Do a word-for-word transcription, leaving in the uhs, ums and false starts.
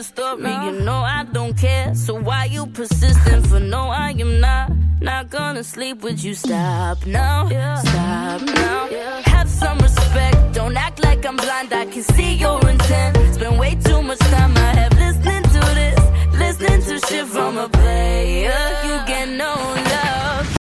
story. No. You know I don't care, so why you persistent? For no, I am not, not gonna sleep with you. Stop now, yeah. Stop now, yeah. Have some respect, don't act like I'm blind. I can see your